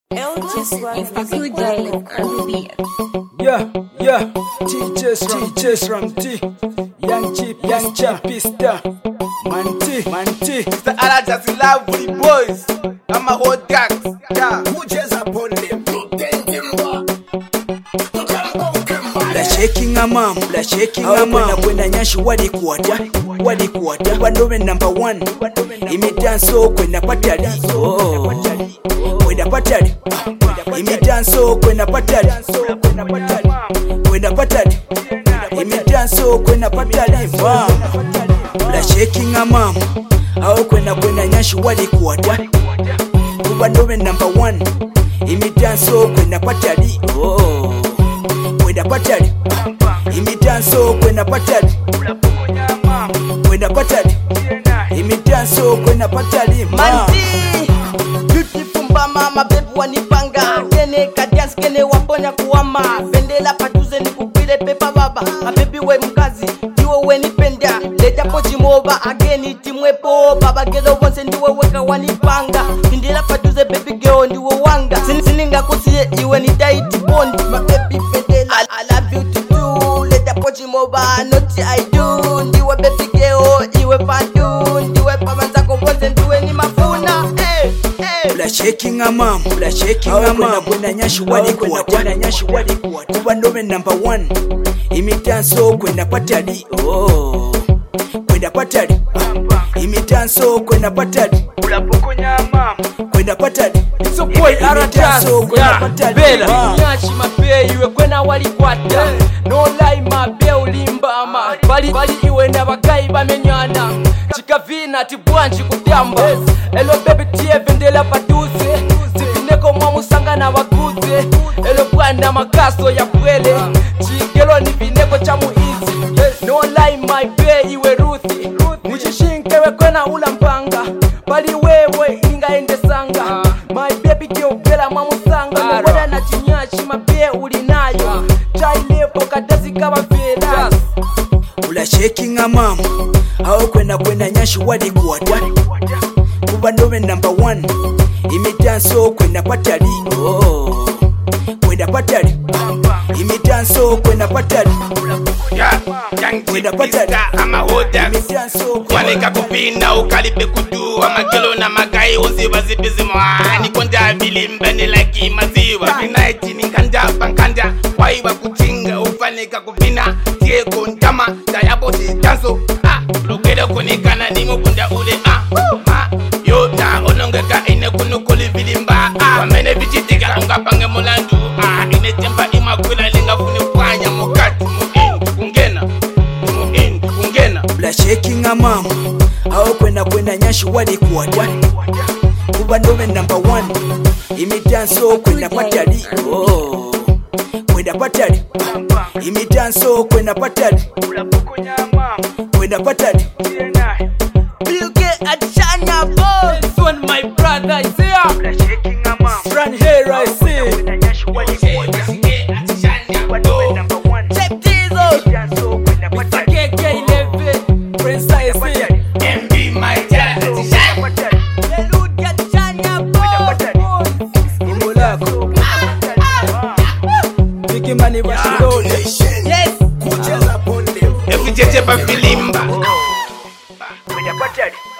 Yeah, teachers from T. Young Chapista. Man T. Mr. Alajas lovely boys. I'm a hot tax. Yeah. Who just upon them? Shaking a mom. Kwenda nyashi walikuata Wandowe number one. Imidanso kwenda patali. Kwenda patali. Imidanso kwenda patali. Kwenda patali. Imidanso kwenda patali. Mama shaking a mom. Kwenda nyashi walikuata Wandowe number one. Imidanso kwenda patali. Kwenda patali. Imidanso kwenda patali. Kwenda patali. Imidanso kwenda patali. Manzi beautiful mama baby wanipanga kene kadias kene waponya kuama bendela patuze nikupile pepa baba baby we mkazi diwo we nipenda leta pochi moba ageni timwepo baba gelo bonse ndiwe weka wanipanga bendela patuze baby girl ndiwe wanga sininga kusiye iwe ni tight bond my baby bendela I love you to do leta pochi moba not I do ndiwe baby girl iwe pandu ndiwe pamanza ko bonse ndiwe ni mafuna shaking a mom. Kwenda nyashi walikuata Wandowe number one. Imidanso kwenda patali. Kwenda patali. Imidanso kwenda patali. Kwenda patali. So boy Alajas Bella nyashi mabe iwe kwena walikwata no lie mabe ulimbama bali iwe nabagayi bamenyana chikavina tibwanji kutamba elo baby tie vendela paduze sifineko mwamusanga na waguze elo bwana makaso ya kwele chigelo ni vineko cha muizi no lie my baby iwe ruthi mujishinkewe kwena ulampanga bali wewe ingaende sanga my baby kiopela mwamusanga mwada na chinyashi mabe ulinayo chailepo kadazi kama vela shaking a mom. Kwenda nyashi walikuata Wandowe number one. Imidanso kwenda patali. Kwenda patali. Imidanso kwenda patali. Kwenda patali. I'm a hot tax. Wanika kupina ukalipe kudu Amagelo na magai uzi wazipizi mwani Konda bilimbani like maziwa Vinaiti nikanda pankanda Waiwa kuchinga ufanika kupina Tie kondama Dayabo si danso Lugeda kunikana ningo kunda ule Yo na onongeka ine kunukuli bilimba Wamene bichitika unga pange mulandu Ine tempa ima kwila linga funi kwanya mukati Ungena shaking a mom. Kwenda nyashi walikuata Wandowe number one. Imidanso kwenda patali. Kwenda patali. Imidanso kwenda patali. Kwenda patali. Bilge Adishanya boy this one my brother is here Run here I see. Check Jesus Mr. KK11 Prince I see MB my dad Bilge Adishanya boy Imolako Big money Washington. Yes Who just upon them? Eficheche pa filimba Kwenda patali.